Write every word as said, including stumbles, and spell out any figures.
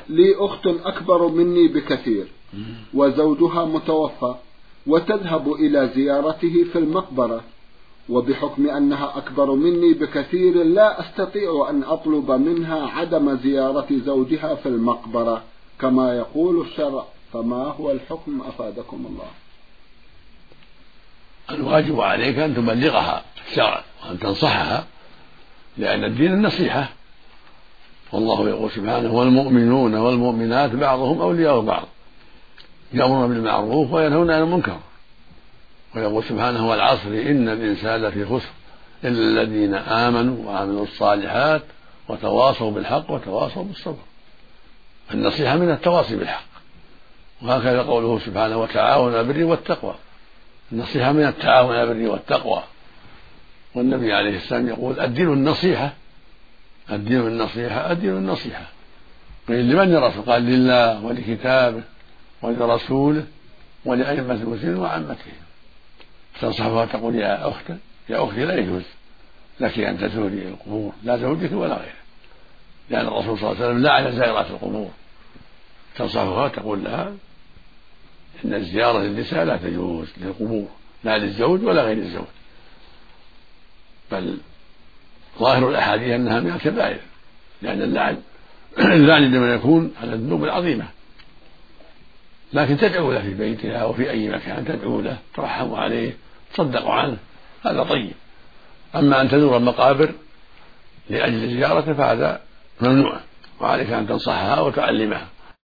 لي أخت أكبر مني بكثير وزوجها متوفى وتذهب إلى زيارته في المقبرة، وبحكم أنها أكبر مني بكثير لا أستطيع أن أطلب منها عدم زيارة زوجها في المقبرة كما يقول الشرع، فما هو الحكم أفادكم الله؟ الواجب عليك أن تبلغها الشرع وأن تنصحها، لأن الدين النصيحة، والله يقول سبحانه والمؤمنون والمؤمنات بعضهم أولياء بعض يأمرون بالمعروف وينهون عن المنكر، ويقول سبحانه والعصر إن الإنسان لفي خسر إلا الذين آمنوا وعملوا الصالحات وتواصوا بالحق وتواصوا بالصبر. النصيحة من التواصي بالحق، وهكذا قوله سبحانه وتعاونوا على البر والتقوى، النصيحة من التعاون على البر والتقوى. والنبي عليه السلام يقول الدين النصيحة، الدين النصيحة الدين النصيحة. قيل لمن يا رسول؟ قال لله ولكتابه ولرسوله ولأئمة المسلمين وعامتهم. تنصحها تقول يا أخت يا أختي لا يجوز لك أن تزوري القبور، لا زوجك ولا غيره، لأن الرسول صلى الله عليه وسلم لعن زائرات القبور. تنصحها تقول لها إن الزيارة للنساء لا تجوز للقبور، لا للزوج ولا غير الزوج، بل ظاهر الأحاديث أنها من الكبائر، لأن اللعن اللعن لمن يكون على الذنوب العظيمة. لكن تدعو له في بيتها وفي أي مكان، تدعو له ترحم عليه تصدق عنه، هذا طيب. أما أن تزور المقابر لأجل زيارته فهذا ممنوع، وعليك أن تنصحها وتعلمها.